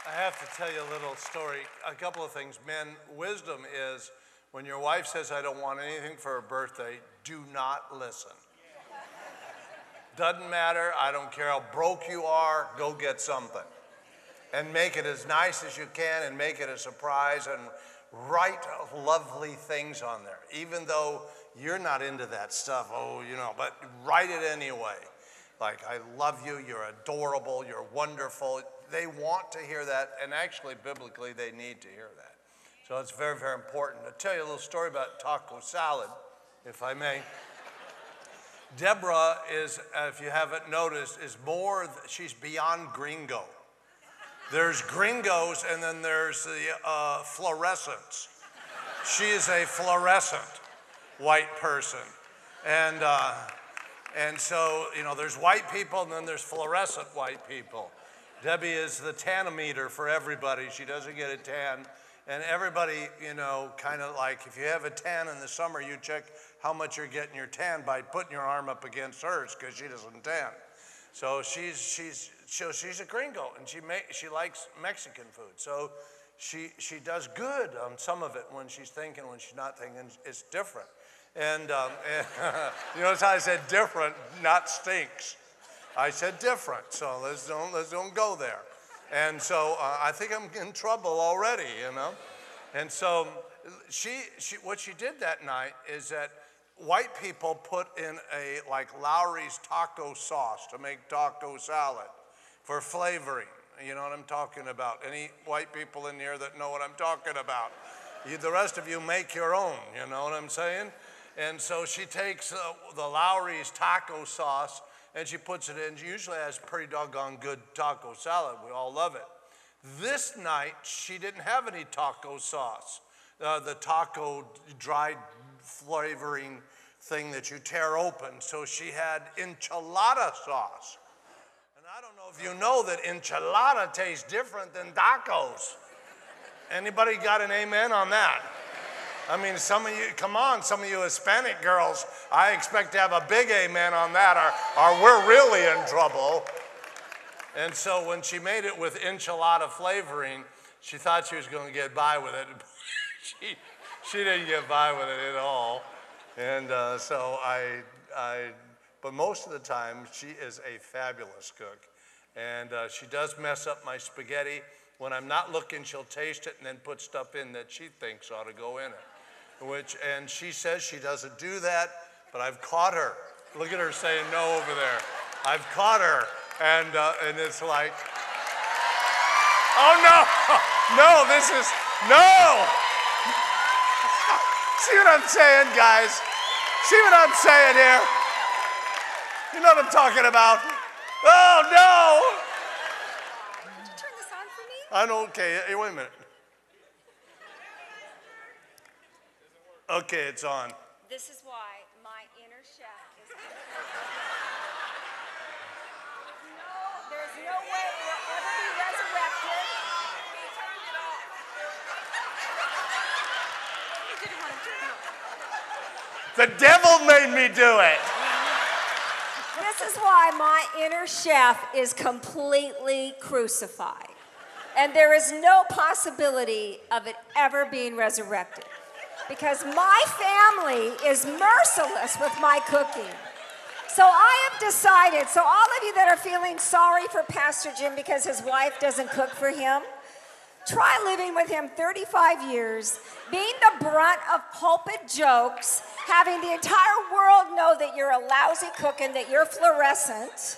I have to tell you a little story. A couple of things. Men, wisdom is when your wife says, I don't want anything for her birthday, do not listen. Doesn't matter. I don't care how broke you are. Go get something. And make it as nice as you can and make it a surprise and write lovely things on there. Even though you're not into that stuff, but write it anyway. Like, I love you, you're adorable, you're wonderful. They want to hear that, and actually, biblically, they need to hear that. So it's very, very important. I'll tell you a little story about taco salad, if I may. Deborah is, if you haven't noticed, she's beyond gringo. There's gringos, and then there's the fluorescents. She is a fluorescent white person. And so, there's white people, and then there's fluorescent white people. Debbie is the tanometer for everybody. She doesn't get a tan. And everybody, kind of like, if you have a tan in the summer, you check how much you're getting your tan by putting your arm up against hers, because she doesn't tan. So she's a gringo, and she likes Mexican food. So she does good on some of it when she's thinking. When she's not thinking, it's different. And you notice how I said different, not stinks. I said different, so let's don't go there. And so I think I'm in trouble already, And so what she did that night is that white people put in like Lawry's taco sauce to make taco salad for flavoring. You know what I'm talking about? Any white people in here that know what I'm talking about? The rest of you make your own, you know what I'm saying? And so she takes the Lawry's taco sauce and she puts it in. She usually has pretty doggone good taco salad. We all love it. This night, she didn't have any taco sauce. The taco dried flavoring thing that you tear open. So she had enchilada sauce. And I don't know if you know that enchilada tastes different than tacos. Anybody got an amen on that? I mean, some of you Hispanic girls, I expect to have a big amen on that, or we're really in trouble. And so when she made it with enchilada flavoring, she thought she was going to get by with it. She didn't get by with it at all. And but most of the time, she is a fabulous cook. And she does mess up my spaghetti. When I'm not looking, she'll taste it and then put stuff in that she thinks ought to go in it. And she says she doesn't do that, but I've caught her. Look at her saying no over there. I've caught her, and it's like, oh no, no. See what I'm saying, guys? See what I'm saying here? You know what I'm talking about? Oh no! Did you turn this on for me? I know. Okay, hey, wait a minute. Okay, it's on. This is why my inner chef is. There's no way we'll ever be resurrected. He turned it off. He didn't want to turn it off. The devil made me do it. This is why my inner chef is completely crucified. And there is no possibility of it ever being resurrected. Because my family is merciless with my cooking. So I have decided, so all of you that are feeling sorry for Pastor Jim because his wife doesn't cook for him, try living with him 35 years, being the brunt of pulpit jokes, having the entire world know that you're a lousy cook and that you're fluorescent.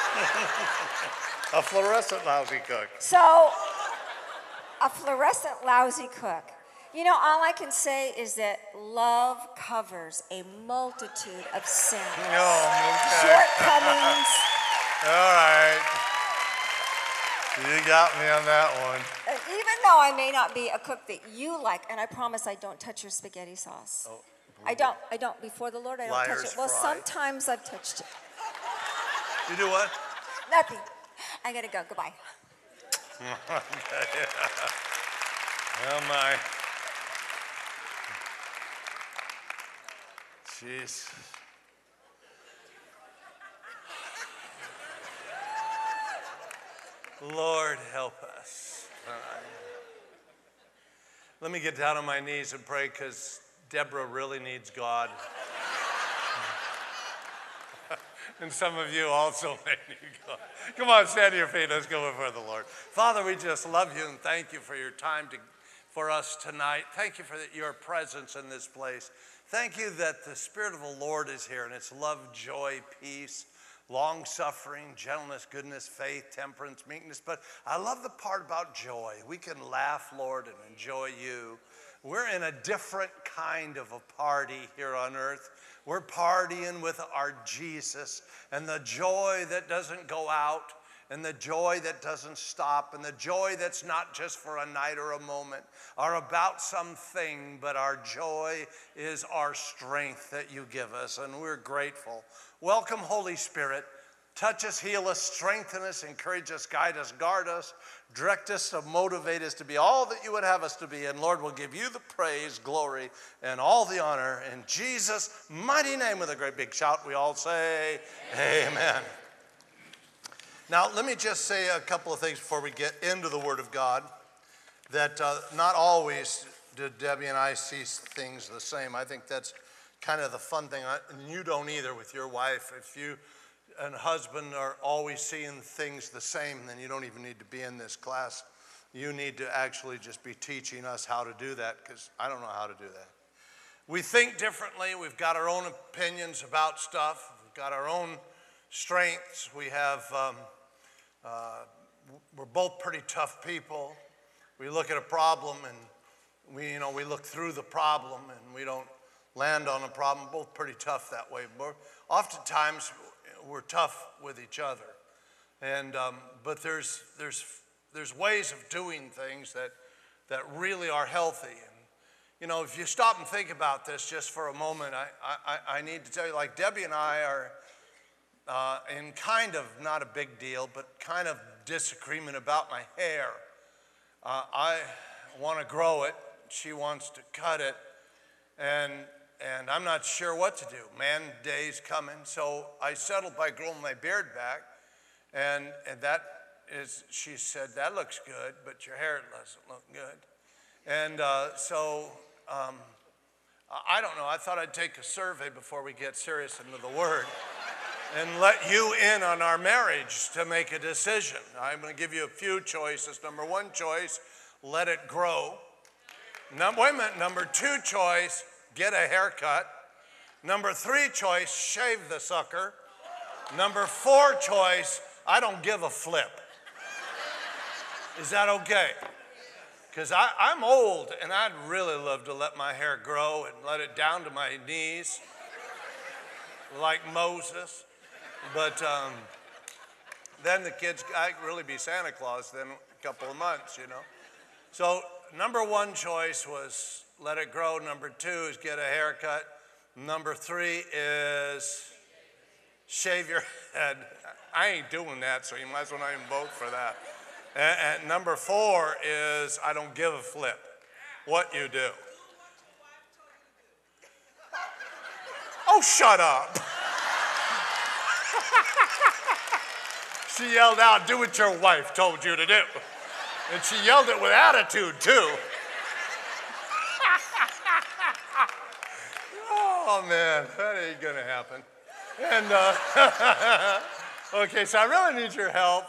A fluorescent lousy cook. So, a fluorescent lousy cook. You know, all I can say is that love covers a multitude of sins. Shortcomings. All right. You got me on that one. Even though I may not be a cook that you like, and I promise I don't touch your spaghetti sauce. Oh. I don't. Before the Lord, I don't touch it. Well, sometimes I've touched it. You do what? Nothing. I gotta go. Goodbye. Oh, my. Jeez. Lord, help us. Let me get down on my knees and pray because Deborah really needs God. And some of you also may need God. Come on, stand to your feet. Let's go before the Lord. Father, we just love you and thank you for your time for us tonight. Thank you for your presence in this place. Thank you that the Spirit of the Lord is here, and it's love, joy, peace, long-suffering, gentleness, goodness, faith, temperance, meekness. But I love the part about joy. We can laugh, Lord, and enjoy you. We're in a different kind of a party here on earth. We're partying with our Jesus, and the joy that doesn't go out, and the joy that doesn't stop, and the joy that's not just for a night or a moment or about something, but our joy is our strength that you give us, and we're grateful. Welcome, Holy Spirit. Touch us, heal us, strengthen us, encourage us, guide us, guard us, direct us, to motivate us to be all that you would have us to be. And Lord, we'll give you the praise, glory, and all the honor. In Jesus' mighty name, with a great big shout, we all say, amen. Now, let me just say a couple of things before we get into the Word of God, that not always do Debbie and I see things the same. I think that's kind of the fun thing. And you don't either with your wife. If you and husband are always seeing things the same, then you don't even need to be in this class. You need to actually just be teaching us how to do that, because I don't know how to do that. We think differently. We've got our own opinions about stuff. We've got our own strengths. We have, we're both pretty tough people. We look at a problem and we look through the problem and we don't land on a problem. Both pretty tough that way. Oftentimes, we're tough with each other, but there's ways of doing things that really are healthy. And if you stop and think about this just for a moment, I need to tell you, like Debbie and I are in kind of not a big deal, but kind of disagreement about my hair. I want to grow it, she wants to cut it, and I'm not sure what to do. Man day's coming, so I settled by growing my beard back, and that is, she said, that looks good, but your hair doesn't look good. And so I don't know, I thought I'd take a survey before we get serious into the Word and let you in on our marriage to make a decision. I'm going to give you a few choices. Number one choice, let it grow. Wait a minute, number two choice, get a haircut. Number three choice, shave the sucker. Number four choice, I don't give a flip. Is that okay? Because I'm old and I'd really love to let my hair grow and let it down to my knees like Moses. But then the kids, I could really be Santa Claus then a couple of months, So number one choice was let it grow. Number two is get a haircut. Number three is shave your head. I ain't doing that, so you might as well not even vote for that. And number four is I don't give a flip what you do. Oh, shut up. She yelled out, do what your wife told you to do. And she yelled it with attitude, too. Oh, man, that ain't gonna happen. And, okay, so I really need your help.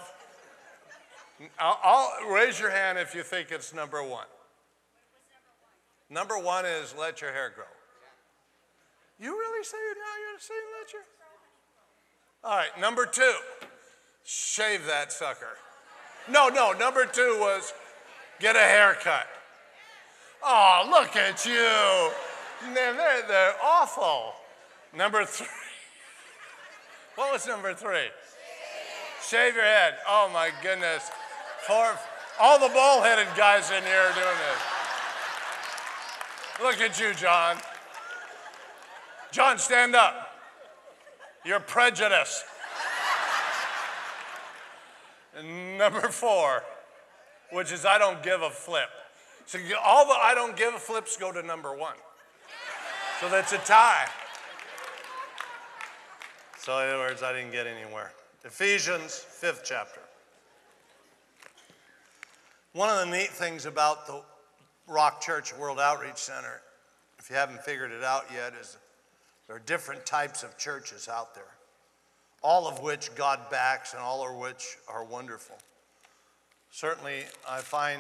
I'll raise your hand if you think it's number one. Number one is let your hair grow. You really say now you're saying let your? All right, number two, shave that sucker. No, number two was get a haircut. Oh, look at you. They're awful. Number three. What was number three? Shave your head. Oh, my goodness. All the bald-headed guys in here are doing this. Look at you, John. John, stand up. You're prejudiced. And number four, which is I don't give a flip. So all the I don't give a flips go to number one. So that's a tie. So in other words, I didn't get anywhere. Ephesians 5th chapter. One of the neat things about the Rock Church World Outreach Center, if you haven't figured it out yet, is there are different types of churches out there, all of which God backs and all of which are wonderful. Certainly, I find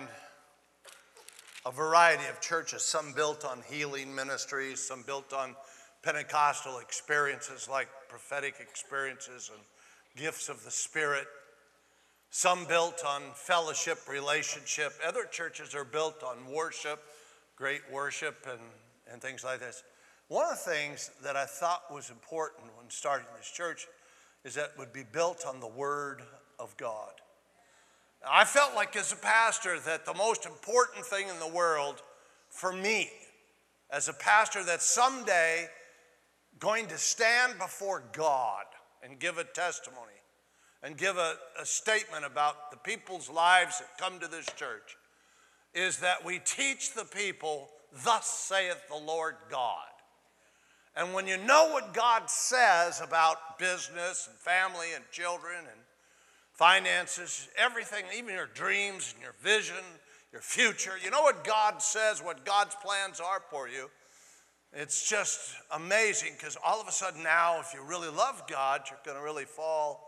a variety of churches, some built on healing ministries, some built on Pentecostal experiences like prophetic experiences and gifts of the Spirit, some built on fellowship, relationship. Other churches are built on worship, great worship and things like this. One of the things that I thought was important when starting this church is that it would be built on the Word of God. I felt like as a pastor that the most important thing in the world for me as a pastor that's someday going to stand before God and give a testimony and give a statement about the people's lives that come to this church is that we teach the people, thus saith the Lord God. And when you know what God says about business and family and children and finances, everything, even your dreams and your vision, your future, you know what God says, what God's plans are for you. It's just amazing because all of a sudden now, if you really love God, you're going to really fall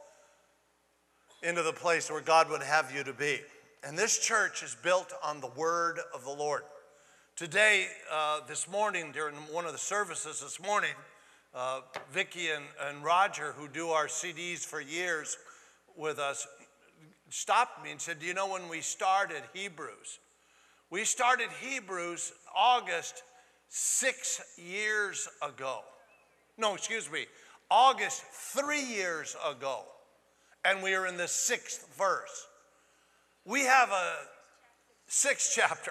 into the place where God would have you to be. And this church is built on the Word of the Lord. Today, this morning, during one of the services this morning, Vicki and Roger, who do our CDs for years with us, stopped me and said, do you know when we started Hebrews? We started Hebrews August 6 years ago. No, excuse me, August 3 years ago. And we are in the 6th verse. We have a 6th chapter.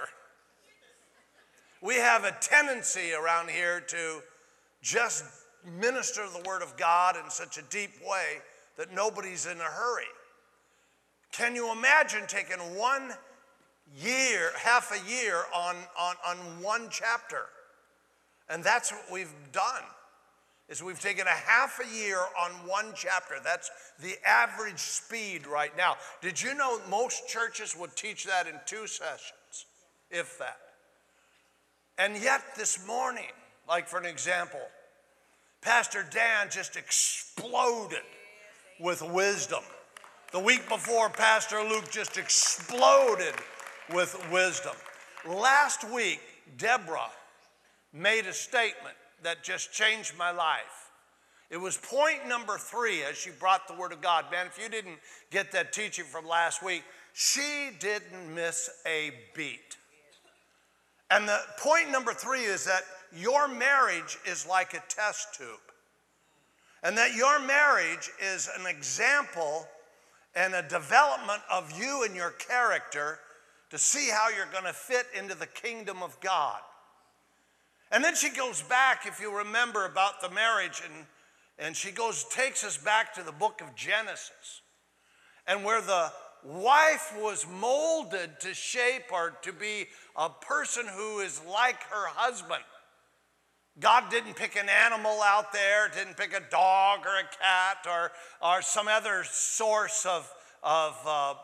We have a tendency around here to just minister the Word of God in such a deep way that nobody's in a hurry. Can you imagine taking 1 year, half a year on one chapter? And that's what we've done, is we've taken a half a year on one chapter. That's the average speed right now. Did you know most churches would teach that in 2 sessions, if that? And yet this morning, like for an example, Pastor Dan just exploded with wisdom. The week before, Pastor Luke just exploded with wisdom. Last week, Deborah made a statement that just changed my life. It was point number 3 as she brought the Word of God. Man, if you didn't get that teaching from last week, she didn't miss a beat. And the point number 3 is that your marriage is like a test tube. And that your marriage is an example and a development of you and your character to see how you're going to fit into the kingdom of God. And then she goes back, if you remember, about the marriage, and she takes us back to the book of Genesis, and where the wife was molded to shape or to be a person who is like her husband. God didn't pick an animal out there, didn't pick a dog or a cat or some other source of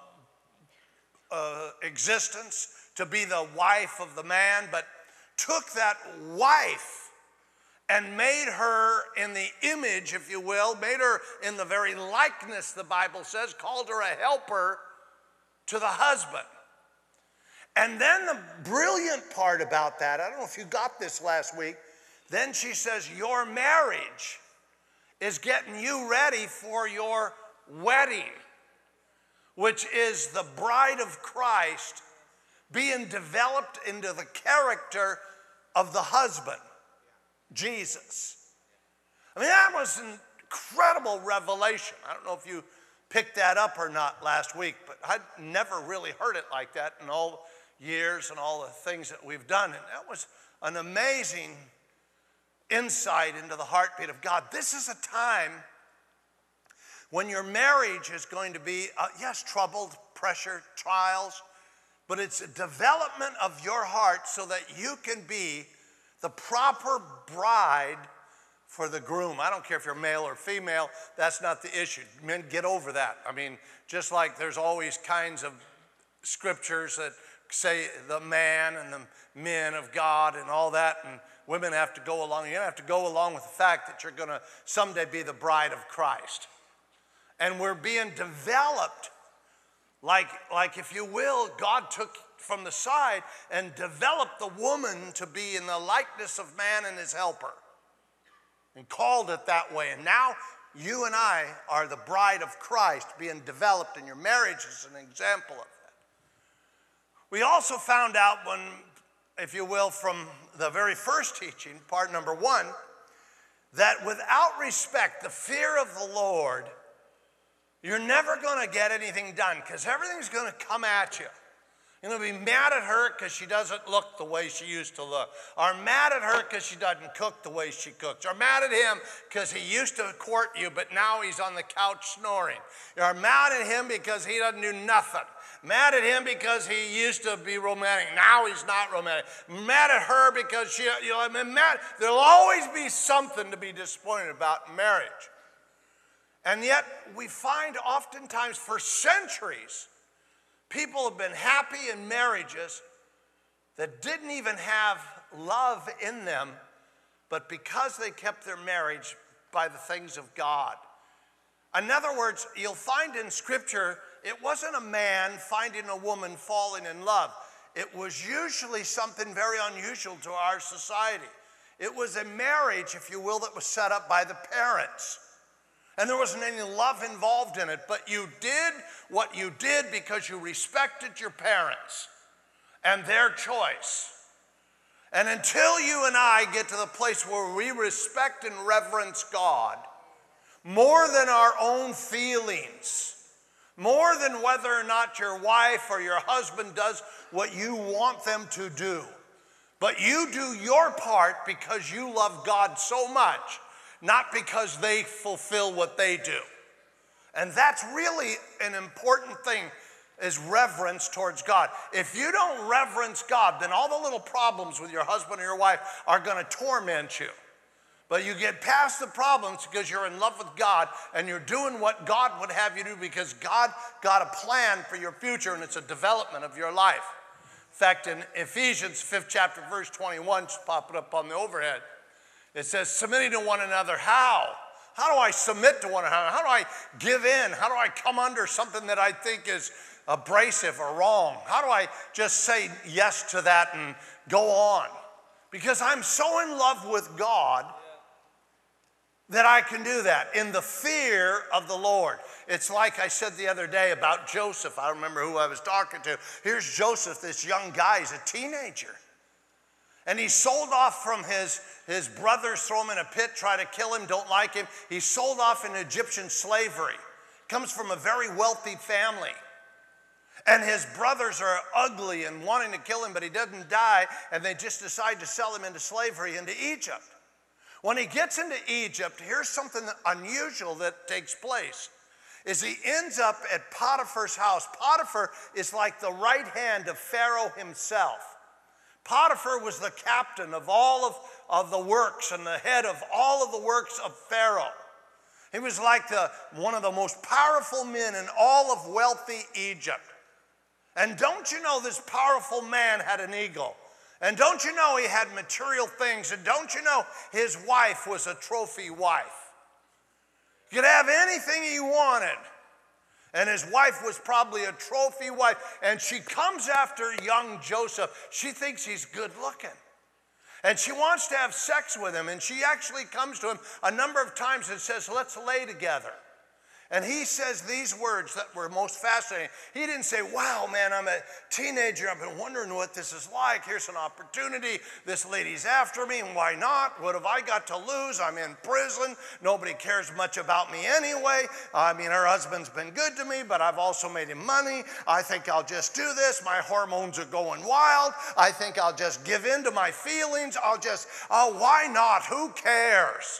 existence to be the wife of the man, but took that wife and made her in the image, if you will, made her in the very likeness, the Bible says, called her a helper to the husband. And then the brilliant part about that, I don't know if you got this last week, then she says, your marriage is getting you ready for your wedding, which is the bride of Christ being developed into the character of the husband, Jesus. I mean, that was an incredible revelation. I don't know if you picked that up or not last week, but I'd never really heard it like that in all years and all the things that we've done. And that was an amazing insight into the heartbeat of God. This is a time when your marriage is going to be, yes, troubled, pressure, trials, but it's a development of your heart so that you can be the proper bride for the groom. I don't care if you're male or female, that's not the issue. Men, get over that. I mean, just like there's always kinds of scriptures that say the man and the men of God and all that, and women have to go along. You have to go along with the fact that you're going to someday be the bride of Christ. And we're being developed like if you will, God took from the side and developed the woman to be in the likeness of man and his helper and called it that way. And now you and I are the bride of Christ being developed, and your marriage is an example of that. We also found out when, if you will, from the very first teaching, part number 1, that without respect, the fear of the Lord, you're never going to get anything done because everything's going to come at you. You're going to be mad at her because she doesn't look the way she used to look. Or mad at her because she doesn't cook the way she cooks. Or mad at him because he used to court you, but now he's on the couch snoring. You're mad at him because he doesn't do nothing. Mad at him because he used to be romantic. Now he's not romantic. Mad at her because she, there'll always be something to be disappointed about in marriage. And yet we find oftentimes for centuries, people have been happy in marriages that didn't even have love in them, but because they kept their marriage by the things of God. In other words, you'll find in Scripture, it wasn't a man finding a woman falling in love. It was usually something very unusual to our society. It was a marriage, if you will, that was set up by the parents. And there wasn't any love involved in it, but you did what you did because you respected your parents and their choice. And until you and I get to the place where we respect and reverence God more than our own feelings, more than whether or not your wife or your husband does what you want them to do, but you do your part because you love God so much, not because they fulfill what they do. And that's really an important thing, is reverence towards God. If you don't reverence God, then all the little problems with your husband or your wife are going to torment you. But you get past the problems because you're in love with God and you're doing what God would have you do because God got a plan for your future, and it's a development of your life. In fact, in Ephesians 5th chapter, verse 21, just pop it up on the overhead, it says, submitting to one another. How? How do I submit to one another? How do I give in? How do I come under something that I think is abrasive or wrong? How do I just say yes to that and go on? Because I'm so in love with God that I can do that in the fear of the Lord. It's like I said the other day about Joseph. I don't remember who I was talking to. Here's Joseph, this young guy. He's a teenager. And he's sold off from his brothers, throw him in a pit, try to kill him, don't like him. He's sold off in Egyptian slavery. Comes from a very wealthy family. And his brothers are ugly and wanting to kill him, but he doesn't die, and they just decide to sell him into slavery into Egypt. When he gets into Egypt, here's something unusual that takes place, is he ends up at Potiphar's house. Potiphar is like the right hand of Pharaoh himself. Potiphar was the captain of all of the works and the head of all of the works of Pharaoh. He was like one of the most powerful men in all of wealthy Egypt. And don't you know this powerful man had an eagle? And don't you know he had material things? And don't you know his wife was a trophy wife? He could have anything he wanted. And his wife was probably a trophy wife. And she comes after young Joseph. She thinks he's good looking. And she wants to have sex with him. And she actually comes to him a number of times and says, let's lay together. And he says these words that were most fascinating. He didn't say, wow, man, I'm a teenager. I've been wondering what this is like. Here's an opportunity. This lady's after me, and why not? What have I got to lose? I'm in prison. Nobody cares much about me anyway. I mean, her husband's been good to me, but I've also made him money. I think I'll just do this. My hormones are going wild. I think I'll just give in to my feelings. Why not? Who cares?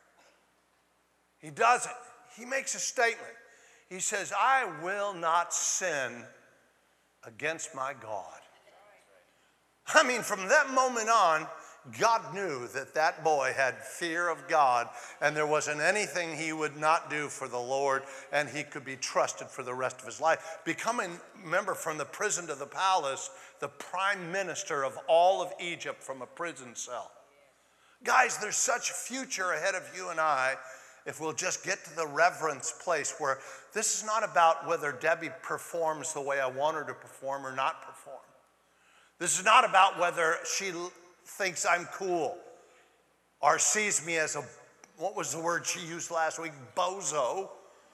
He doesn't. He makes a statement. He says, I will not sin against my God. I mean, from that moment on, God knew that that boy had fear of God, and there wasn't anything he would not do for the Lord, and he could be trusted for the rest of his life. Becoming, remember, from the prison to the palace, the prime minister of all of Egypt from a prison cell. Guys, there's such future ahead of you and I if we'll just get to the reverence place where this is not about whether Debbie performs the way I want her to perform or not perform. This is not about whether she thinks I'm cool or sees me as a, what was the word she used last week? Bozo.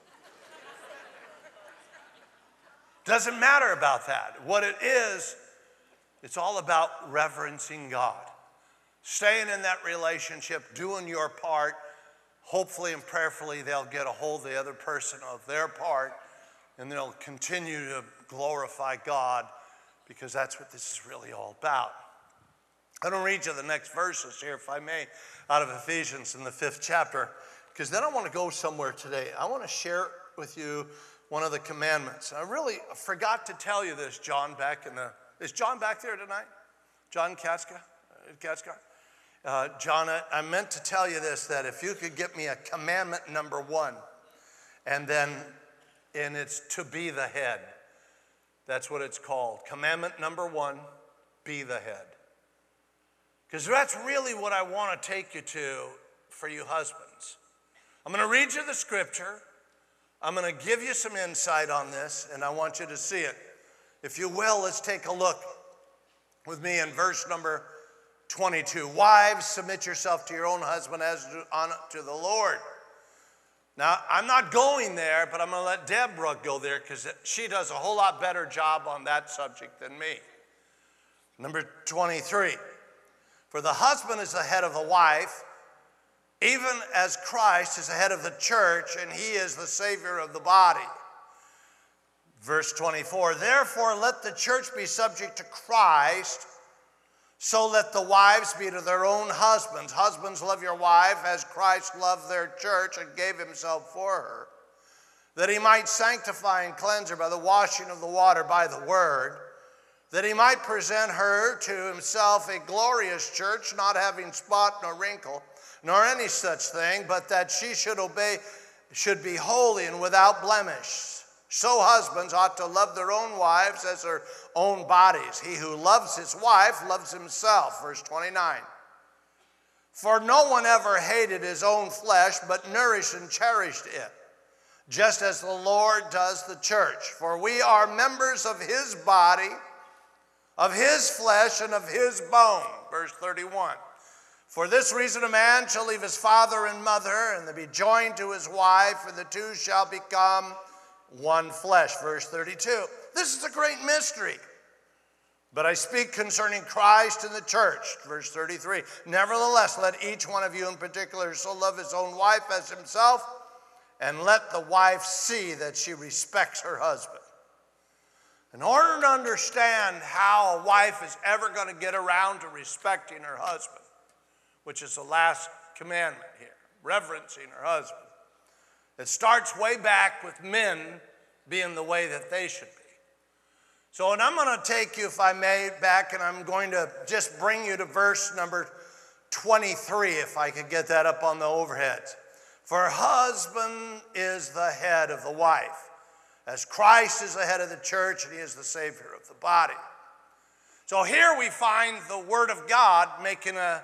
Doesn't matter about that. What it is, it's all about reverencing God. Staying in that relationship, doing your part. Hopefully and prayerfully they'll get a hold of the other person of their part, and they'll continue to glorify God, because that's what this is really all about. I'm going to read you the next verses here, if I may, out of Ephesians in the 5th chapter, because then I want to go somewhere today. I want to share with you one of the commandments. I really forgot to tell you this, John, is John back there tonight? John Katzka? John, I meant to tell you this, that if you could get me a commandment number 1, and it's to be the head. That's what it's called. Commandment number 1, be the head. Because that's really what I want to take you to for you husbands. I'm going to read you the scripture. I'm going to give you some insight on this, and I want you to see it. If you will, let's take a look with me in verse number 22. Wives, submit yourself to your own husband as to the Lord. Now, I'm not going there, but I'm going to let Deborah go there because she does a whole lot better job on that subject than me. Number 23. For the husband is the head of the wife, even as Christ is the head of the church, and he is the Savior of the body. Verse 24. Therefore, let the church be subject to Christ. So let the wives be to their own husbands. Husbands, love your wife as Christ loved their church and gave himself for her, that he might sanctify and cleanse her by the washing of the water by the word, that he might present her to himself a glorious church, not having spot nor wrinkle, nor any such thing, but that she should be holy and without blemish. So husbands ought to love their own wives as their own bodies. He who loves his wife loves himself. Verse 29. For no one ever hated his own flesh, but nourished and cherished it, just as the Lord does the church. For we are members of his body, of his flesh, and of his bone. Verse 31. For this reason a man shall leave his father and mother, and be joined to his wife, and the two shall become one flesh. Verse 32. This is a great mystery, but I speak concerning Christ and the church. Verse 33. Nevertheless, let each one of you in particular so love his own wife as himself, and let the wife see that she respects her husband. In order to understand how a wife is ever going to get around to respecting her husband, which is the last commandment here, reverencing her husband, it starts way back with men being the way that they should be. So, and I'm going to take you, if I may, back, and I'm going to just bring you to verse number 23, if I could get that up on the overheads. For husband is the head of the wife, as Christ is the head of the church, and he is the Savior of the body. So here we find the Word of God making an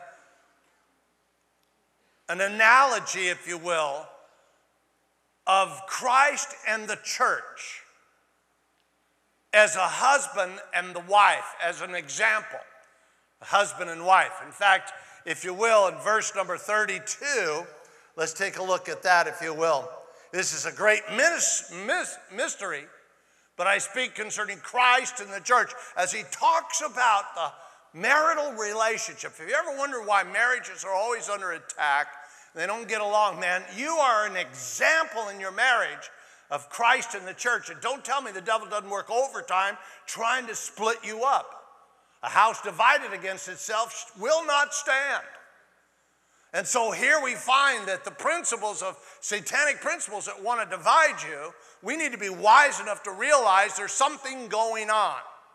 analogy, if you will, of Christ and the church as a husband and the wife, as an example, a husband and wife. In fact, if you will, in verse number 32, let's take a look at that, if you will. This is a great mystery, but I speak concerning Christ and the church as he talks about the marital relationship. Have you ever wondered why marriages are always under attack? They don't get along, man. You are an example in your marriage of Christ and the church. And don't tell me the devil doesn't work overtime trying to split you up. A house divided against itself will not stand. And so here we find that the principles of satanic principles that want to divide you, we need to be wise enough to realize there's something going on.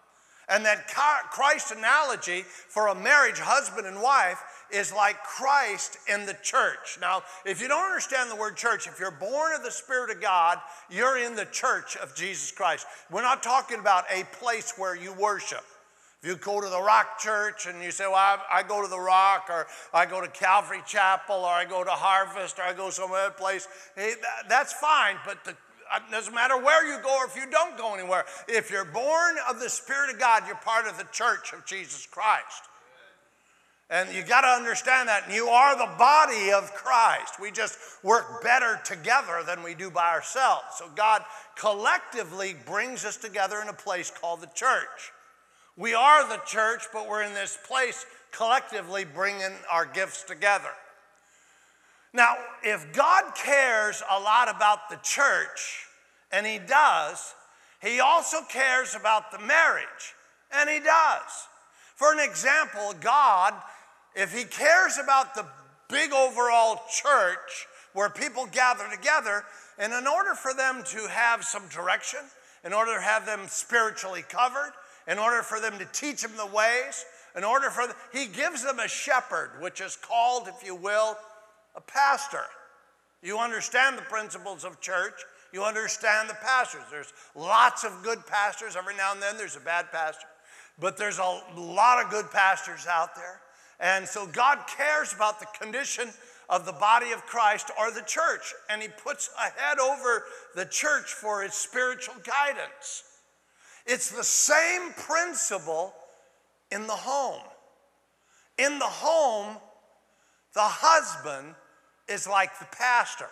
And that Christ analogy for a marriage, husband and wife, is like Christ in the church. Now, if you don't understand the word church, if you're born of the Spirit of God, you're in the church of Jesus Christ. We're not talking about a place where you worship. If you go to the Rock Church and you say, well, I go to the Rock, or I go to Calvary Chapel, or I go to Harvest, or I go some other place, hey, that's fine, but it doesn't matter where you go or if you don't go anywhere. If you're born of the Spirit of God, you're part of the church of Jesus Christ. And you got to understand that. And you are the body of Christ. We just work better together than we do by ourselves. So God collectively brings us together in a place called the church. We are the church, but we're in this place collectively bringing our gifts together. Now, if God cares a lot about the church, and he does, he also cares about the marriage, and he does. For an example, God, if he cares about the big overall church where people gather together, and in order for them to have some direction, in order to have them spiritually covered, in order for them to teach them the ways, he gives them a shepherd, which is called, if you will, a pastor. You understand the principles of church. You understand the pastors. There's lots of good pastors. Every now and then there's a bad pastor. But there's a lot of good pastors out there. And so God cares about the condition of the body of Christ or the church. And he puts a head over the church for its spiritual guidance. It's the same principle in the home. In the home, the husband is like the pastor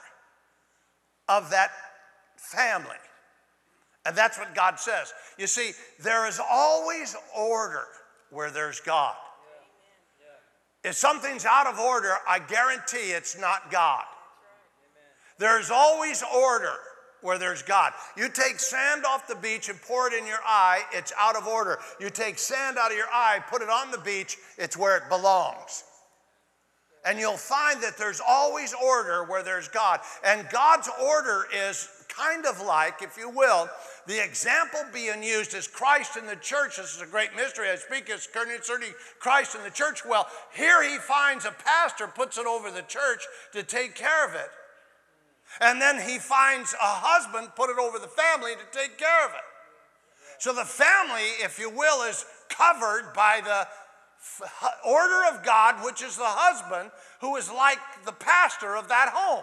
of that family. And that's what God says. You see, there is always order where there's God. If something's out of order, I guarantee it's not God. There's always order where there's God. You take sand off the beach and pour it in your eye, it's out of order. You take sand out of your eye, put it on the beach, it's where it belongs. And you'll find that there's always order where there's God. And God's order is kind of like, if you will, the example being used is Christ in the church. This is a great mystery. I speak concerning Christ in the church. Well, here he finds a pastor, puts it over the church to take care of it. And then he finds a husband, put it over the family to take care of it. So the family, if you will, is covered by the order of God, which is the husband, who is like the pastor of that home.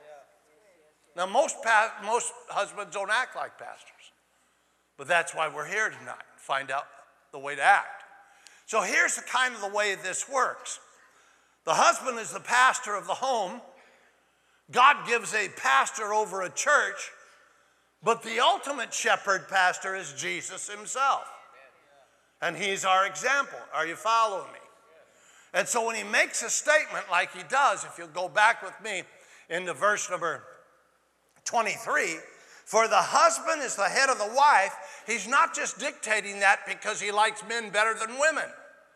Now, most husbands don't act like pastors. But that's why we're here tonight, find out the way to act. So here's the kind of the way this works. The husband is the pastor of the home. God gives a pastor over a church, but the ultimate shepherd pastor is Jesus himself. And he's our example. Are you following me? And so when he makes a statement like he does, if you'll go back with me into verse number 23, for the husband is the head of the wife, he's not just dictating that because he likes men better than women.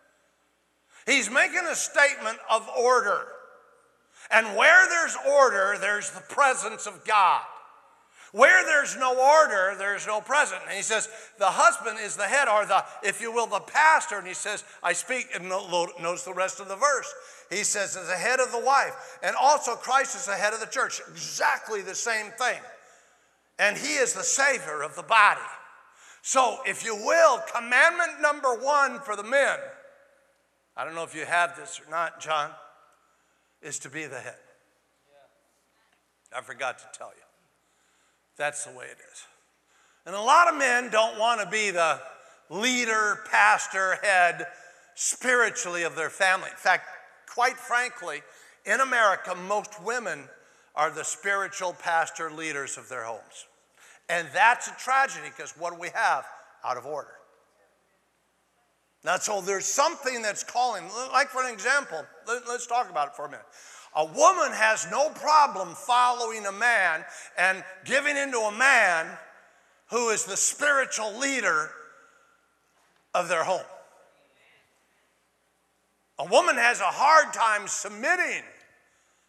He's making a statement of order. And where there's order, there's the presence of God. Where there's no order, there's no presence. And he says, the husband is the head, or the, if you will, the pastor. And he says, I speak, and notice the rest of the verse. He says, as the head of the wife. And also Christ is the head of the church. Exactly the same thing. And he is the Savior of the body. So, if you will, commandment number 1 for the men, I don't know if you have this or not, John, is to be the head. I forgot to tell you. That's the way it is. And a lot of men don't want to be the leader, pastor, head spiritually of their family. In fact, quite frankly, in America, most women are the spiritual pastor leaders of their homes. And that's a tragedy because what do we have? Out of order. Now, so there's something that's calling, like for an example, let's talk about it for a minute. A woman has no problem following a man and giving into a man who is the spiritual leader of their home. A woman has a hard time submitting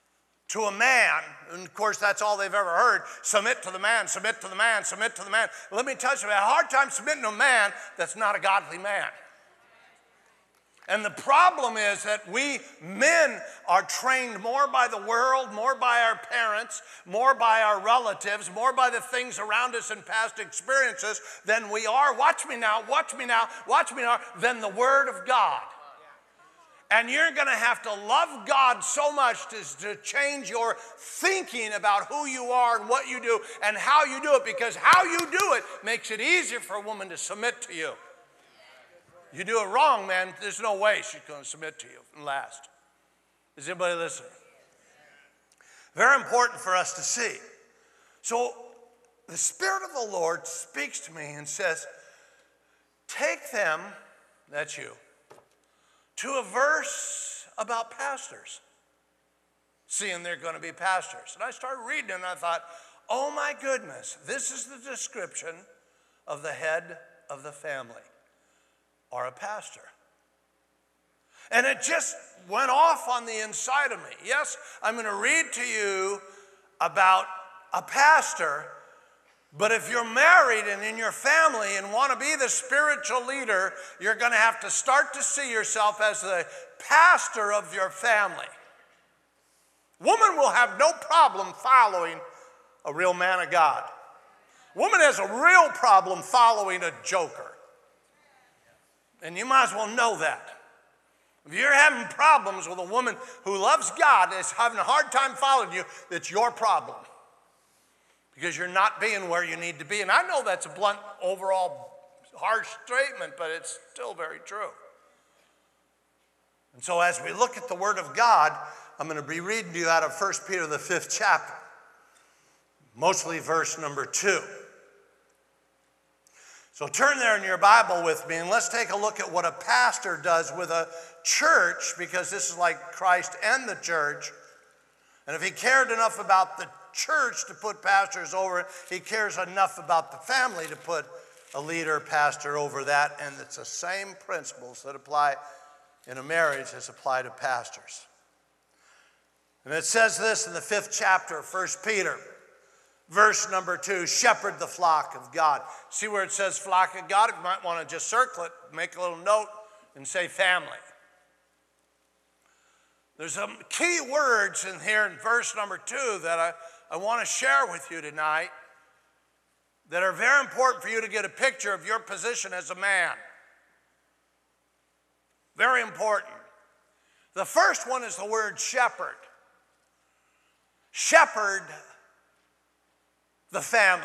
to a man, and of course that's all they've ever heard, submit to the man, submit to the man, submit to the man. Let me tell you, I have a hard time submitting to a man that's not a godly man. And the problem is that we men are trained more by the world, more by our parents, more by our relatives, more by the things around us and past experiences than we are, watch me now, watch me now, watch me now, than the Word of God. And you're going to have to love God so much to change your thinking about who you are and what you do and how you do it, because how you do it makes it easier for a woman to submit to you. You do it wrong, man, there's no way she's going to submit to you and last. Is anybody listening? Very important for us to see. So the Spirit of the Lord speaks to me and says, take them, that's you, to a verse about pastors, seeing they're going to be pastors. And I started reading and I thought, oh my goodness, this is the description of the head of the family, or a pastor. And it just went off on the inside of me. Yes, I'm going to read to you about a pastor, but if you're married and in your family and want to be the spiritual leader, you're going to have to start to see yourself as the pastor of your family. Woman will have no problem following a real man of God. Woman has a real problem following a joker. And you might as well know that. If you're having problems with a woman who loves God and is having a hard time following you, it's your problem. Because you're not being where you need to be. And I know that's a blunt, overall, harsh statement, but it's still very true. And so as we look at the Word of God, I'm going to be reading to you out of 1 Peter, the 5th chapter. Mostly verse number 2. So turn there in your Bible with me and let's take a look at what a pastor does with a church, because this is like Christ and the church. And if he cared enough about the church to put pastors over it, he cares enough about the family to put a leader, pastor over that. And it's the same principles that apply in a marriage as apply to pastors. And it says this in the 5th chapter of 1 Peter. Verse number 2, shepherd the flock of God. See where it says flock of God? You might want to just circle it, make a little note, and say family. There's some key words in here in verse number 2 that I want to share with you tonight that are very important for you to get a picture of your position as a man. Very important. The first one is the word shepherd. Shepherd the family.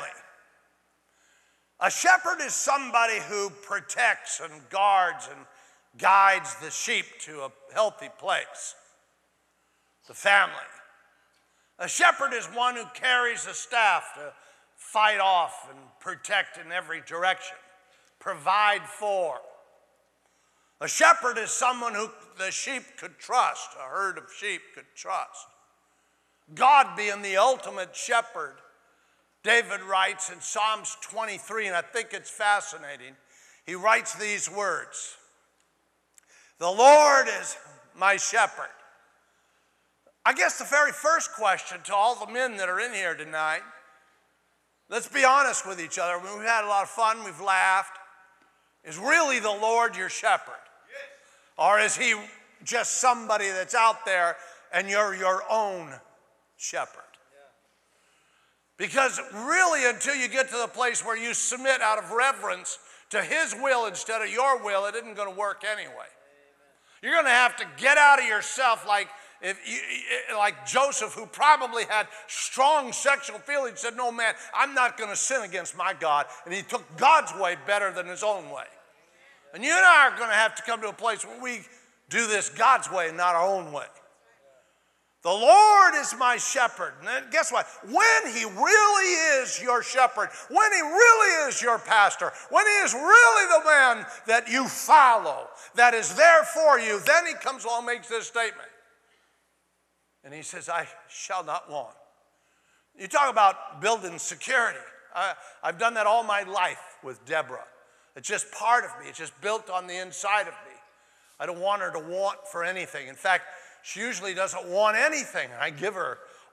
A shepherd is somebody who protects and guards and guides the sheep to a healthy place. The family. A shepherd is one who carries a staff to fight off and protect in every direction, provide for. A shepherd is someone who the sheep could trust, a herd of sheep could trust. God being the ultimate shepherd, David writes in Psalms 23, and I think it's fascinating. He writes these words, "The Lord is my shepherd." I guess the very first question to all the men that are in here tonight, let's be honest with each other. We've had a lot of fun, we've laughed. Is really the Lord your shepherd? Yes. Or is he just somebody that's out there and you're your own shepherd? Because really, until you get to the place where you submit out of reverence to his will instead of your will, it isn't going to work anyway. Amen. You're going to have to get out of yourself like Joseph, who probably had strong sexual feelings, said, no man, I'm not going to sin against my God. And he took God's way better than his own way. And you and I are going to have to come to a place where we do this God's way and not our own way. The Lord is my shepherd. And then guess what? When he really is your shepherd, when he really is your pastor, when he is really the man that you follow, that is there for you, then he comes along and makes this statement. And he says, I shall not want. You talk about building security. I've done that all my life with Deborah. It's just part of me. It's just built on the inside of me. I don't want her to want for anything. In fact, she usually doesn't want anything. And I give her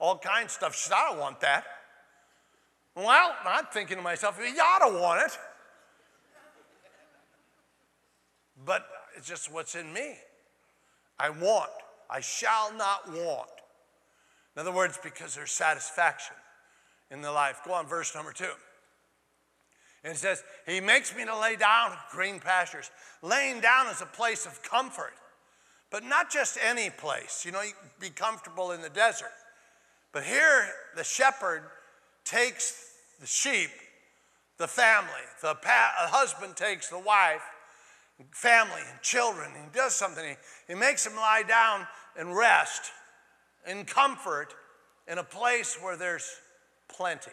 all kinds of stuff. She said, I don't want that. Well, I'm thinking to myself, you ought to want it. But it's just what's in me. I want. I shall not want. In other words, because there's satisfaction in the life. Go on, verse number 2. And it says, he makes me to lay down in green pastures. Laying down is a place of comfort. But not just any place. You know, you can be comfortable in the desert. But here, the shepherd takes the sheep, the family. The husband takes the wife, family and children. He does something. He makes them lie down and rest in comfort in a place where there's plenty.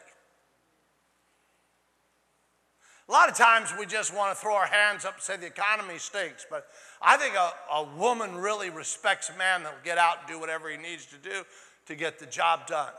A lot of times we just want to throw our hands up and say the economy stinks, but I think a woman really respects a man that will get out and do whatever he needs to do to get the job done.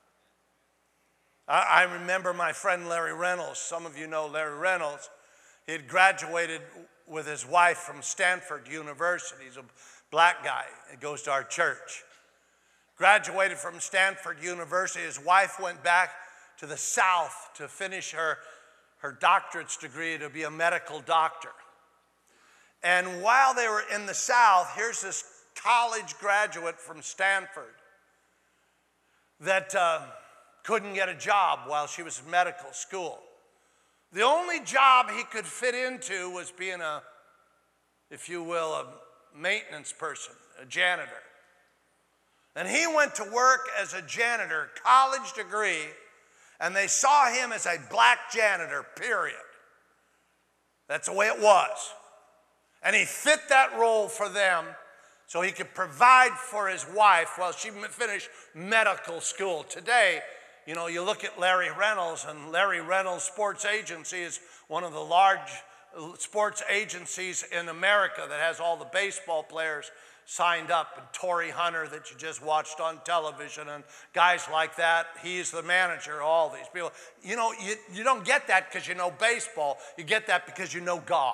I remember my friend Larry Reynolds. Some of you know Larry Reynolds. He had graduated with his wife from Stanford University. He's a black guy. He goes to our church. Graduated from Stanford University. His wife went back to the South to finish her doctorate's degree to be a medical doctor. And while they were in the South, here's this college graduate from Stanford that couldn't get a job while she was in medical school. The only job he could fit into was being a, if you will, a maintenance person, a janitor. And he went to work as a janitor, college degree, and they saw him as a black janitor, period. That's the way it was. And he fit that role for them so he could provide for his wife while she finished medical school. Today, you know, you look at Larry Reynolds, and Larry Reynolds Sports Agency is one of the large sports agencies in America that has all the baseball players signed up, and Torrey Hunter that you just watched on television, and guys like that. He's the manager of all these people. You know, you don't get that because you know baseball. You get that because you know God.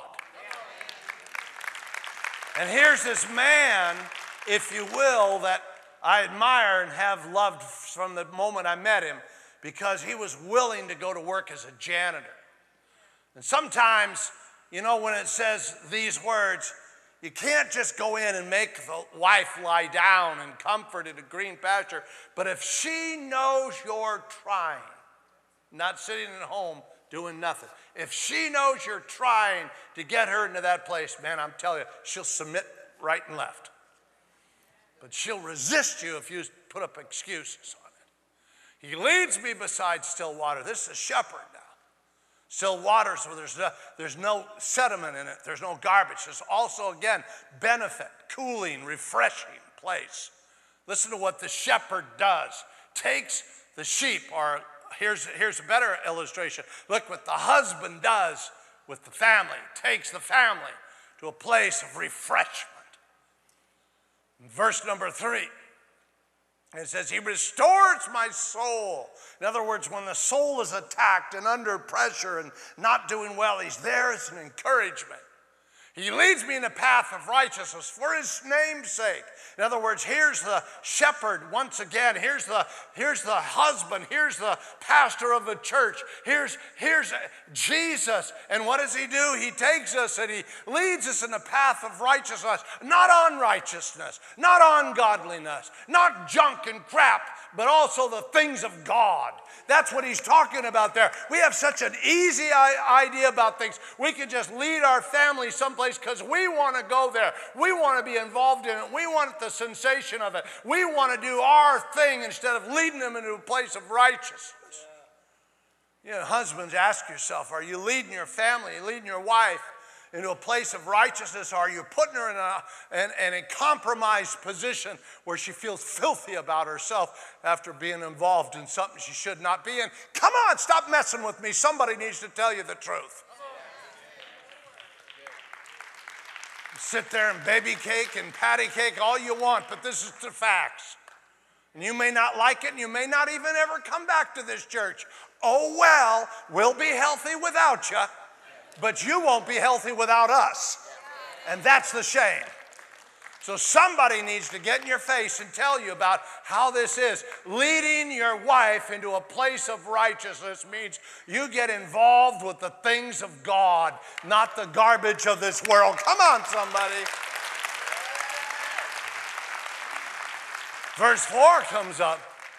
And here's this man, if you will, that I admire and have loved from the moment I met him, because he was willing to go to work as a janitor. And sometimes, you know, when it says these words, you can't just go in and make the wife lie down in comfort in a green pasture. But if she knows you're trying, not sitting at home doing nothing, if she knows you're trying to get her into that place, man, I'm telling you, she'll submit right and left. But she'll resist you if you put up excuses on it. He leads me beside still water. This is a shepherd now. Still waters where there's no sediment in it. There's no garbage. There's also, again, benefit, cooling, refreshing place. Listen to what the shepherd does. Takes the sheep, or here's a better illustration. Look what the husband does with the family. Takes the family to a place of refreshment. In verse number 3. It says, he restores my soul. In other words, when the soul is attacked and under pressure and not doing well, he's there as an encouragement. He leads me in a path of righteousness for his name's sake. In other words, here's the shepherd once again. Here's the husband. Here's the pastor of the church. Here's Jesus. And what does he do? He takes us and he leads us in a path of righteousness. Not unrighteousness, not ungodliness, not junk and crap, but also the things of God. That's what he's talking about there. We have such an easy idea about things. We can just lead our family someplace because we want to go there. We want to be involved in it. We want the sensation of it. We want to do our thing instead of leading them into a place of righteousness. You know, husbands, ask yourself, are you leading your family, are you leading your wife into a place of righteousness, or are you putting her in a compromised position where she feels filthy about herself after being involved in something she should not be in? Come on, stop messing with me. Somebody needs to tell you the truth. Sit there and baby cake and patty cake all you want, but this is the facts. And you may not like it, and you may not even ever come back to this church. Oh well, we'll be healthy without you. But you won't be healthy without us. And that's the shame. So somebody needs to get in your face and tell you about how this is. Leading your wife into a place of righteousness means you get involved with the things of God, not the garbage of this world. Come on, somebody. Verse 4 comes up.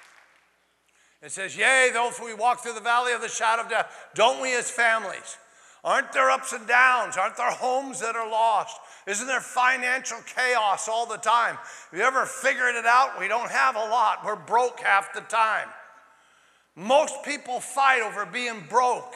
It says, yea, though if we walk through the valley of the shadow of death, don't we as families? Aren't there ups and downs? Aren't there homes that are lost? Isn't there financial chaos all the time? Have you ever figured it out? We don't have a lot. We're broke half the time. Most people fight over being broke.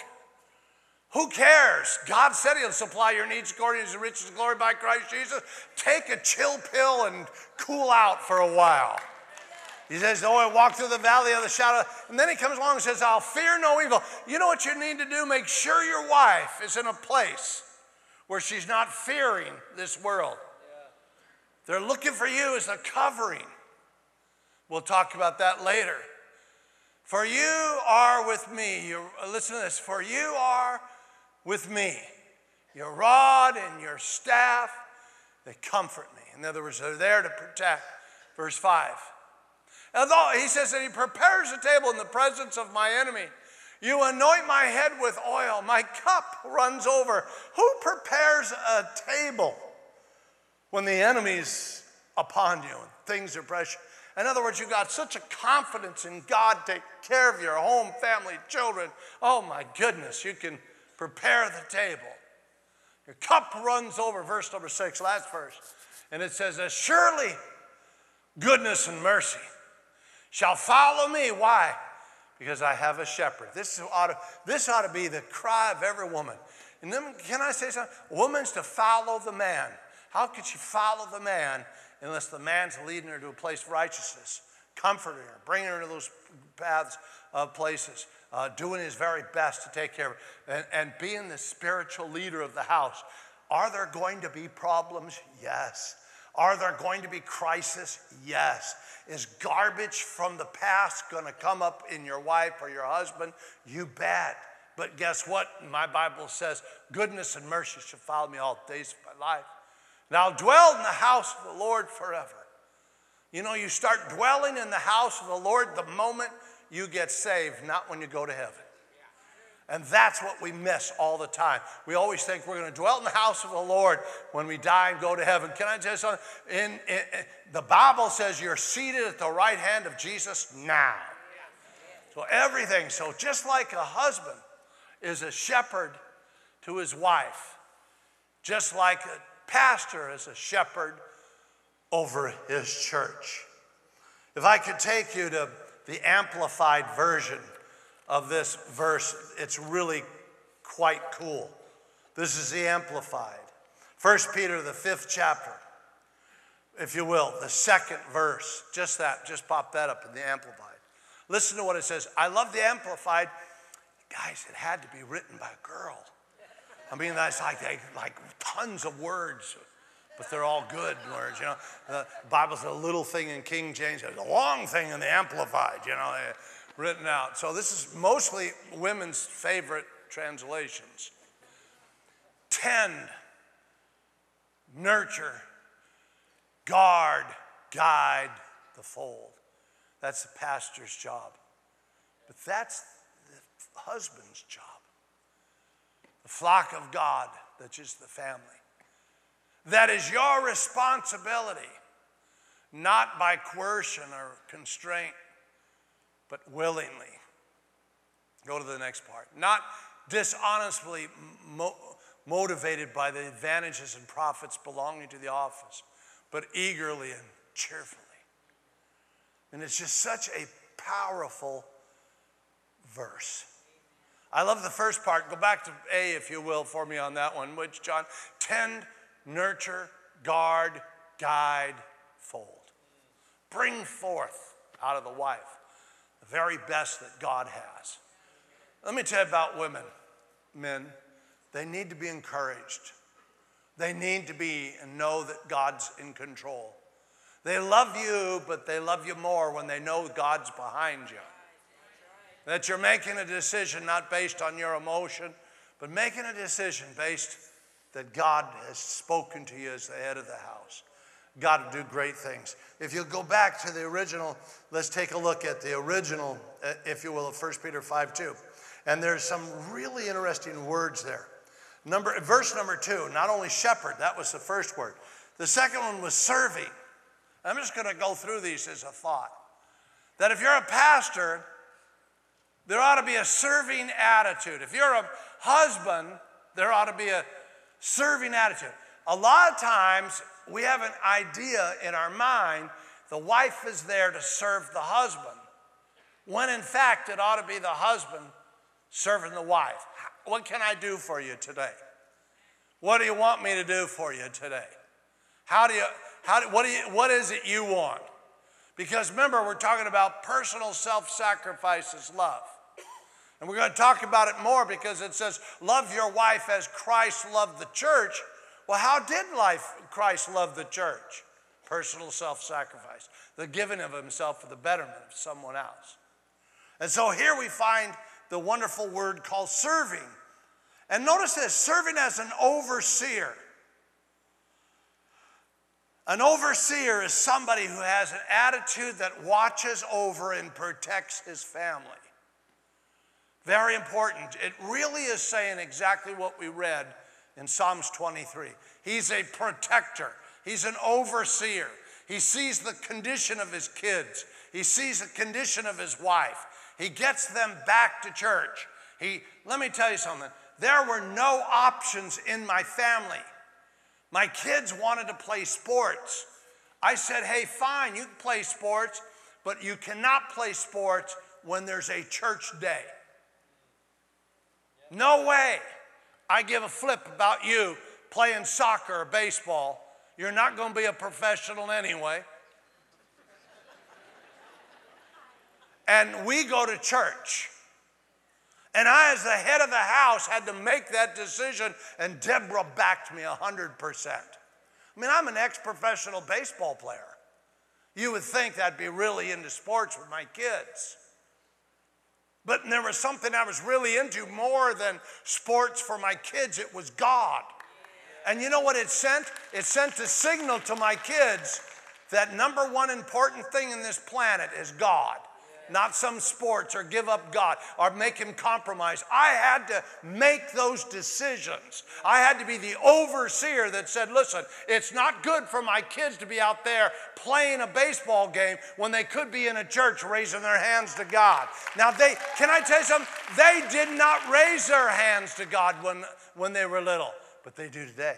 Who cares? God said he'll supply your needs according to his riches and glory by Christ Jesus. Take a chill pill and cool out for a while. He says, oh, I walk through the valley of the shadow. And then he comes along and says, I'll fear no evil. You know what you need to do? Make sure your wife is in a place where she's not fearing this world. They're looking for you as a covering. We'll talk about that later. For you are with me. Listen to this. For you are with me. Your rod and your staff, they comfort me. In other words, they're there to protect. Verse 5. Although he says that he prepares a table in the presence of my enemy. You anoint my head with oil. My cup runs over. Who prepares a table when the enemy's upon you and things are precious? In other words, you got such a confidence in God to take care of your home, family, children. Oh my goodness, you can prepare the table. Your cup runs over, verse number 6, last verse. And it says, as surely goodness and mercy shall follow me. Why? Because I have a shepherd. This ought to be the cry of every woman. And then, can I say something? A woman's to follow the man. How could she follow the man unless the man's leading her to a place of righteousness, comforting her, bringing her to those paths of places, doing his very best to take care of her, and being the spiritual leader of the house? Are there going to be problems? Yes. Are there going to be crises? Yes. Is garbage from the past going to come up in your wife or your husband? You bet. But guess what? My Bible says, goodness and mercy shall follow me all the days of my life. And I'll dwell in the house of the Lord forever. You know, you start dwelling in the house of the Lord the moment you get saved, not when you go to heaven. And that's what we miss all the time. We always think we're going to dwell in the house of the Lord when we die and go to heaven. Can I tell you something? The Bible says you're seated at the right hand of Jesus now. So everything, so just like a husband is a shepherd to his wife, just like a pastor is a shepherd over his church. If I could take you to the amplified version of this verse, it's really quite cool. This is the Amplified. 1 Peter, the 5th chapter, if you will, the 2nd verse. Just pop that up in the Amplified. Listen to what it says. I love the Amplified. Guys, it had to be written by a girl. I mean, that's like tons of words, but they're all good words, you know. The Bible's a little thing in King James, there's a long thing in the Amplified, you know, written out. So this is mostly women's favorite translations. Tend, nurture, guard, guide the fold. That's the pastor's job. But that's the husband's job. The flock of God, that's just the family. That is your responsibility, not by coercion or constraint, but willingly. Go to the next part. Not dishonestly motivated by the advantages and profits belonging to the office, but eagerly and cheerfully. And it's just such a powerful verse. I love the first part. Go back to A, if you will, for me on that one, which John, tend, nurture, guard, guide, fold. Bring forth out of the wife the very best that God has. Let me tell you about women, men. They need to be encouraged. They need to be and know that God's in control. They love you, but they love you more when they know God's behind you. That you're making a decision not based on your emotion, but making a decision based that God has spoken to you as the head of the house. God to do great things. If you'll go back to the original, let's take a look at the original, if you will, of 1 Peter 5:2. And there's some really interesting words there. Verse number 2, not only shepherd, that was the first word. The second one was serving. I'm just going to go through these as a thought. That if you're a pastor, there ought to be a serving attitude. If you're a husband, there ought to be a serving attitude. A lot of times, we have an idea in our mind, the wife is there to serve the husband, when in fact, it ought to be the husband serving the wife. What can I do for you today? What do you want me to do for you today? What is it you want? Because remember, we're talking about personal self-sacrifice is love. And we're going to talk about it more because it says, love your wife as Christ loved the church. Well, how did Christ love the church? Personal self-sacrifice, the giving of himself for the betterment of someone else. And so here we find the wonderful word called serving. And notice this, serving as an overseer. An overseer is somebody who has an attitude that watches over and protects his family. Very important. It really is saying exactly what we read in Psalms 23. He's a protector. He's an overseer. He sees the condition of his kids. He sees the condition of his wife. He gets them back to church. Let me tell you something. There were no options in my family. My kids wanted to play sports. I said, hey, fine, you can play sports, but you cannot play sports when there's a church day. No way. I give a flip about you playing soccer or baseball. You're not going to be a professional anyway. And we go to church. And I, as the head of the house, had to make that decision, and Deborah backed me 100%. I mean, I'm an ex-professional baseball player. You would think I'd be really into sports with my kids. But there was something I was really into more than sports for my kids. It was God. And you know what it sent? It sent a signal to my kids that number one important thing in this planet is God. Not some sports or give up God or make him compromise. I had to make those decisions. I had to be the overseer that said, listen, it's not good for my kids to be out there playing a baseball game when they could be in a church raising their hands to God. Now, can I tell you something? They did not raise their hands to God when they were little, but they do today.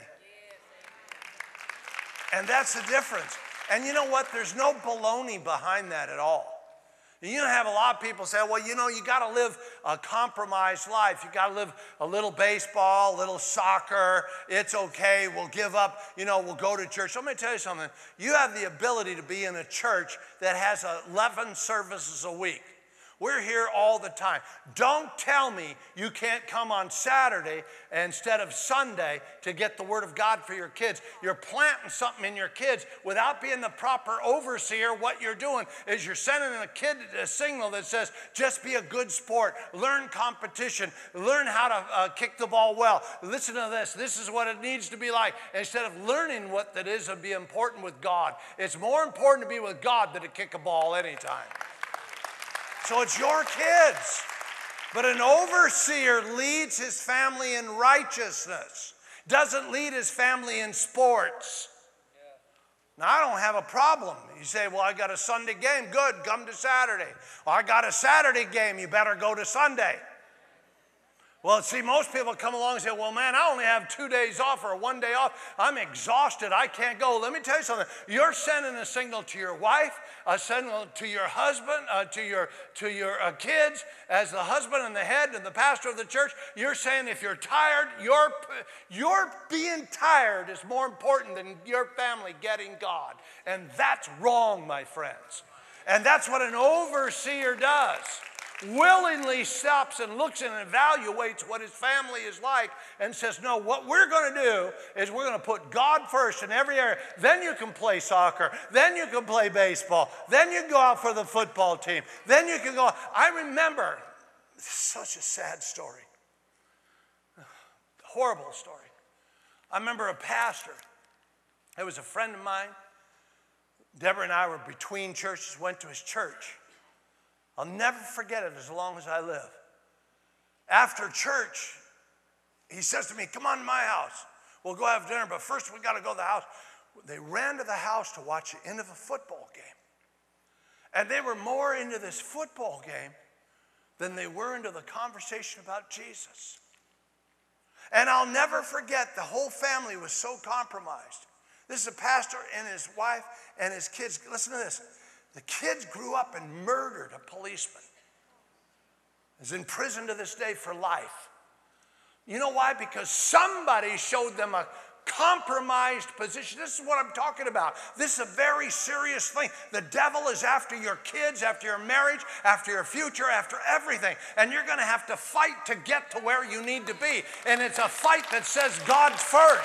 And that's the difference. And you know what? There's no baloney behind that at all. You have a lot of people say, well, you know, you got to live a compromised life. You got to live a little baseball, a little soccer. It's okay. We'll give up. You know, we'll go to church. Let me tell you something. You have the ability to be in a church that has 11 services a week. We're here all the time. Don't tell me you can't come on Saturday instead of Sunday to get the Word of God for your kids. You're planting something in your kids without being the proper overseer. What you're doing is you're sending a kid a signal that says, just be a good sport, learn competition, learn how to kick the ball well. Listen to this. This is what it needs to be like. Instead of learning what that is and be important with God, it's more important to be with God than to kick a ball anytime. So it's your kids. But an overseer leads his family in righteousness, doesn't lead his family in sports. Now, I don't have a problem. You say, well, I got a Sunday game. Good, come to Saturday. Well, I got a Saturday game. You better go to Sunday. Well, see, most people come along and say, well, man, I only have 2 days off or 1 day off. I'm exhausted. I can't go. Let me tell you something. You're sending a signal to your wife, a signal to your husband, to your kids, as the husband and the head and the pastor of the church. You're saying if you're tired, your being tired is more important than your family getting God. And that's wrong, my friends. And that's what an overseer does. Willingly stops and looks and evaluates what his family is like and says, no, what we're going to do is we're going to put God first in every area. Then you can play soccer. Then you can play baseball. Then you can go out for the football team. Then you can go. I remember, such a sad story, horrible story. I remember a pastor. It was a friend of mine. Deborah and I were between churches, went to his church. I'll never forget it as long as I live. After church, he says to me, come on to my house. We'll go have dinner, but first we got to go to the house. They ran to the house to watch the end of a football game. And they were more into this football game than they were into the conversation about Jesus. And I'll never forget, the whole family was so compromised. This is a pastor and his wife and his kids. Listen to this. The kids grew up and murdered a policeman. Is in prison to this day for life. You know why? Because somebody showed them a compromised position. This is what I'm talking about. This is a very serious thing. The devil is after your kids, after your marriage, after your future, after everything. And you're going to have to fight to get to where you need to be. And it's a fight that says God first.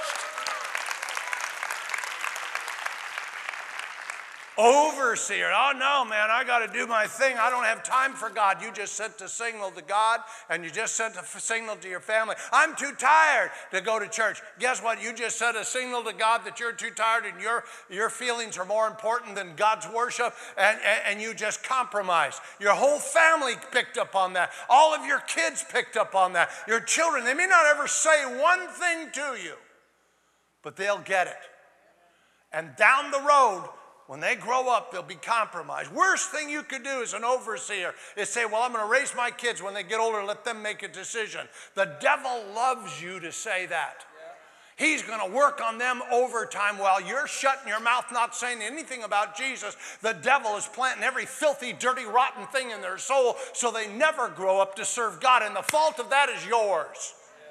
Overseer. Oh no, man, I got to do my thing. I don't have time for God. You just sent a signal to God and you just sent a signal to your family. I'm too tired to go to church. Guess what? You just sent a signal to God that you're too tired and your feelings are more important than God's worship, and you just compromised. Your whole family picked up on that. All of your kids picked up on that. Your children, they may not ever say one thing to you, but they'll get it. And down the road, when they grow up, they'll be compromised. Worst thing you could do as an overseer is say, well, I'm going to raise my kids. When they get older, let them make a decision. The devil loves you to say that. He's going to work on them overtime while you're shutting your mouth, not saying anything about Jesus. The devil is planting every filthy, dirty, rotten thing in their soul so they never grow up to serve God. And the fault of that is yours.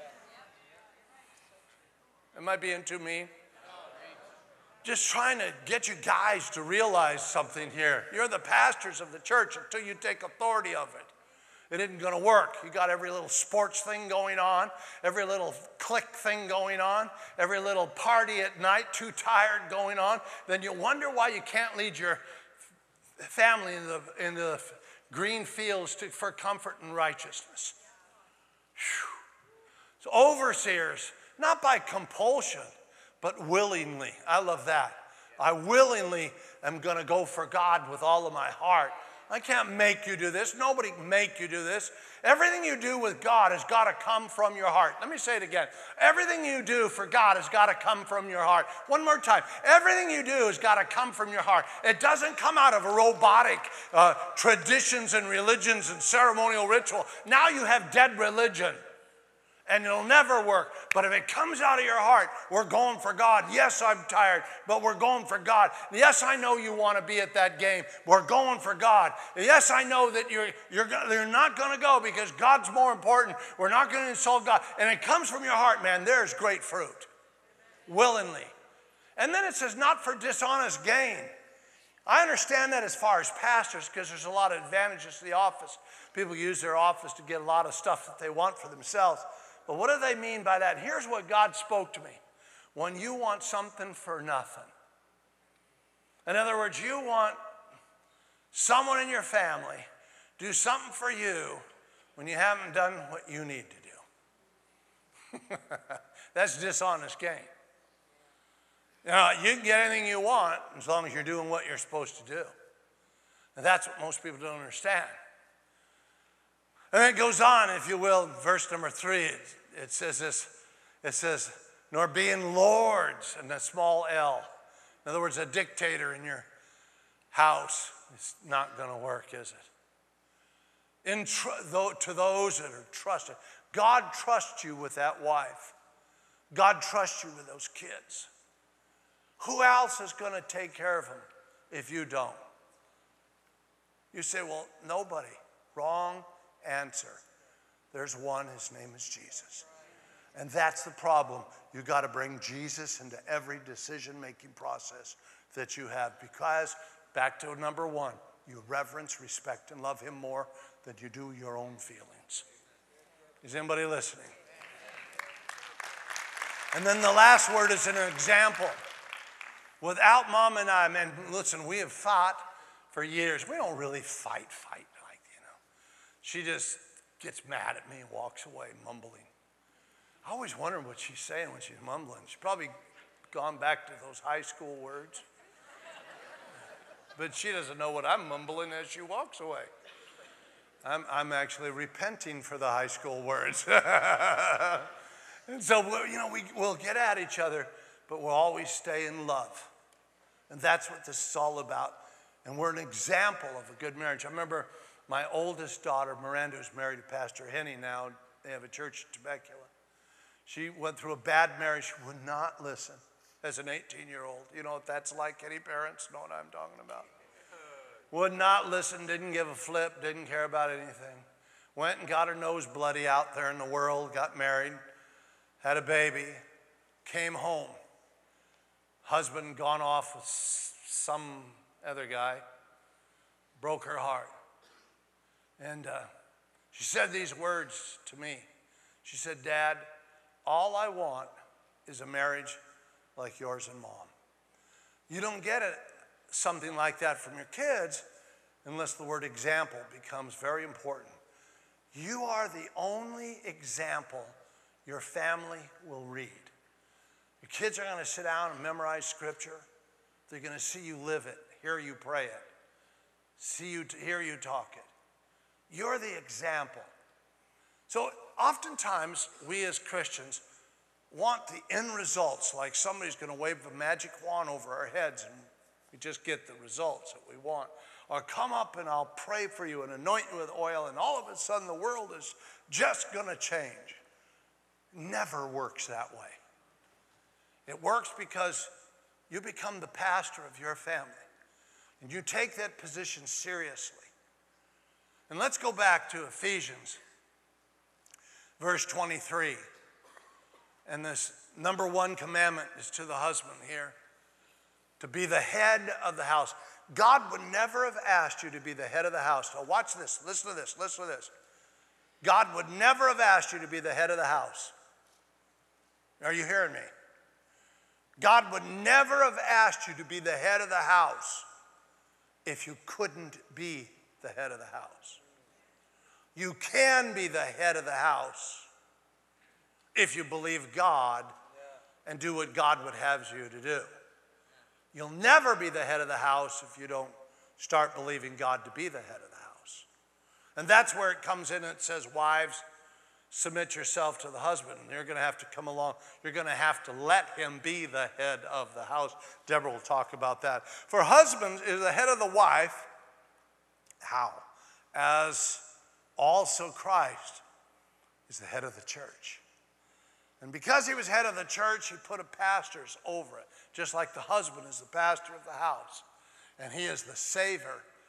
Am I being too mean? Just trying to get you guys to realize something here. You're the pastors of the church until you take authority of it. It isn't going to work. You got every little sports thing going on, every little clique thing going on, every little party at night, too tired going on. Then you wonder why you can't lead your family in the green fields for comfort and righteousness. Whew. So overseers, not by compulsion, but willingly. I love that. I willingly am going to go for God with all of my heart. I can't make you do this. Nobody can make you do this. Everything you do with God has got to come from your heart. Let me say it again. Everything you do for God has got to come from your heart. One more time. Everything you do has got to come from your heart. It doesn't come out of a robotic traditions and religions and ceremonial ritual. Now you have dead religion. And it'll never work. But if it comes out of your heart, we're going for God. Yes, I'm tired, but we're going for God. Yes, I know you want to be at that game. We're going for God. Yes, I know that you're not going to go because God's more important. We're not going to insult God. And it comes from your heart, man. There's great fruit. Willingly. And then it says, not for dishonest gain. I understand that as far as pastors, because there's a lot of advantages to the office. People use their office to get a lot of stuff that they want for themselves. But what do they mean by that? Here's what God spoke to me. When you want something for nothing. In other words, you want someone in your family do something for you when you haven't done what you need to do. That's dishonest gain. You know, you can get anything you want as long as you're doing what you're supposed to do. And that's what most people don't understand. And then it goes on, if you will, verse number 3, it says this. It says, nor being lords, and a small L. In other words, a dictator in your house. It's not going to work, is it? To those that are trusted. God trusts you with that wife. God trusts you with those kids. Who else is going to take care of them if you don't? You say, well, nobody. Wrong answer. There's one, his name is Jesus. And that's the problem. You got to bring Jesus into every decision-making process that you have, because back to number 1, you reverence, respect, and love him more than you do your own feelings. Is anybody listening? And then the last word is an example. Without Mom and I, man, listen, we have fought for years. We don't really fight. She just gets mad at me and walks away mumbling. I always wonder what she's saying when she's mumbling. She's probably gone back to those high school words. but she doesn't know what I'm mumbling as she walks away. I'm actually repenting for the high school words. And so, we'll get at each other, but we'll always stay in love. And that's what this is all about. And we're an example of a good marriage. I remember my oldest daughter, Miranda, who's married to Pastor Henny now. They have a church in Temecula. She went through a bad marriage. She would not listen as an 18-year-old. You know what that's like? Any parents know what I'm talking about? Would not listen, didn't give a flip, didn't care about anything. Went and got her nose bloody out there in the world, got married, had a baby, came home. Husband gone off with some other guy, broke her heart. And she said these words to me. She said, Dad, all I want is a marriage like yours and Mom. You don't get something like that from your kids unless the word example becomes very important. You are the only example your family will read. Your kids are going to sit down and memorize scripture. They're going to see you live it, hear you pray it, hear you talk it. You're the example. So oftentimes we as Christians want the end results, like somebody's going to wave a magic wand over our heads and we just get the results that we want. Or come up and I'll pray for you and anoint you with oil and all of a sudden the world is just going to change. It never works that way. It works because you become the pastor of your family and you take that position seriously. And let's go back to Ephesians, verse 23. And this number one commandment is to the husband here, to be the head of the house. God would never have asked you to be the head of the house. Now watch this, listen to this, listen to this. God would never have asked you to be the head of the house. Are you hearing me? God would never have asked you to be the head of the house if you couldn't be the head of the house. You can be the head of the house if you believe God and do what God would have you to do. You'll never be the head of the house if you don't start believing God to be the head of the house. And that's where it comes in and it says, wives, submit yourself to the husband. You're going to have to come along. You're going to have to let him be the head of the house. Deborah will talk about that. For husbands is the head of the wife. How? As also Christ is the head of the church. And because he was head of the church, he put pastors over it, just like the husband is the pastor of the house. And he is the savior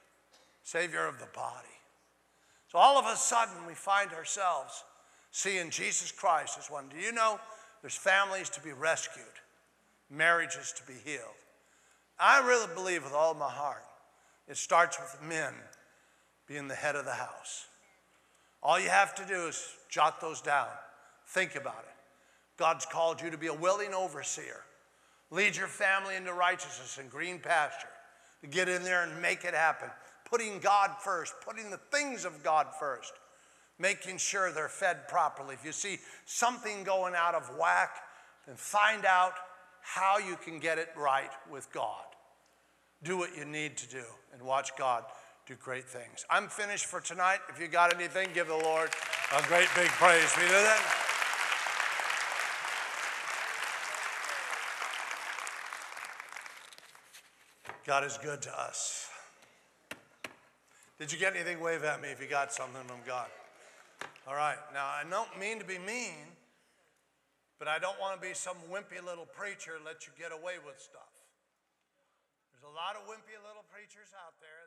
of the body. So all of a sudden, we find ourselves seeing Jesus Christ as one. Do you know there's families to be rescued, marriages to be healed? I really believe with all my heart, it starts with men being the head of the house. All you have to do is jot those down. Think about it. God's called you to be a willing overseer. Lead your family into righteousness and green pasture. To get in there and make it happen. Putting God first. Putting the things of God first. Making sure they're fed properly. If you see something going out of whack, then find out how you can get it right with God. Do what you need to do and watch God do great things. I'm finished for tonight. If you got anything, give the Lord a great big praise. We do that? God is good to us. Did you get anything? Wave at me if you got something from God. All right. Now, I don't mean to be mean, but I don't want to be some wimpy little preacher and let you get away with stuff. There's a lot of wimpy little preachers out there